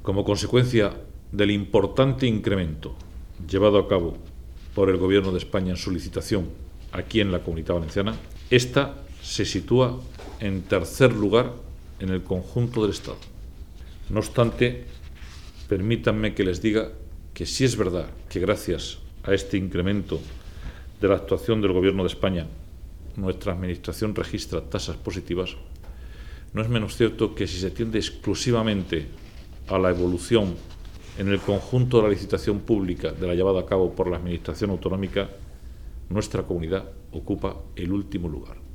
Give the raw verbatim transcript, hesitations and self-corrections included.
Como consecuencia del importante incremento llevado a cabo por el Gobierno de España en su licitación aquí en la Comunidad Valenciana, esta se sitúa en tercer lugar en el conjunto del Estado. No obstante, permítanme que les diga que sí es verdad que gracias a este incremento de la actuación del Gobierno de España nuestra Administración registra tasas positivas, no es menos cierto que si se atiende exclusivamente a la evolución en el conjunto de la licitación pública de la llevada a cabo por la Administración autonómica, nuestra comunidad ocupa el último lugar.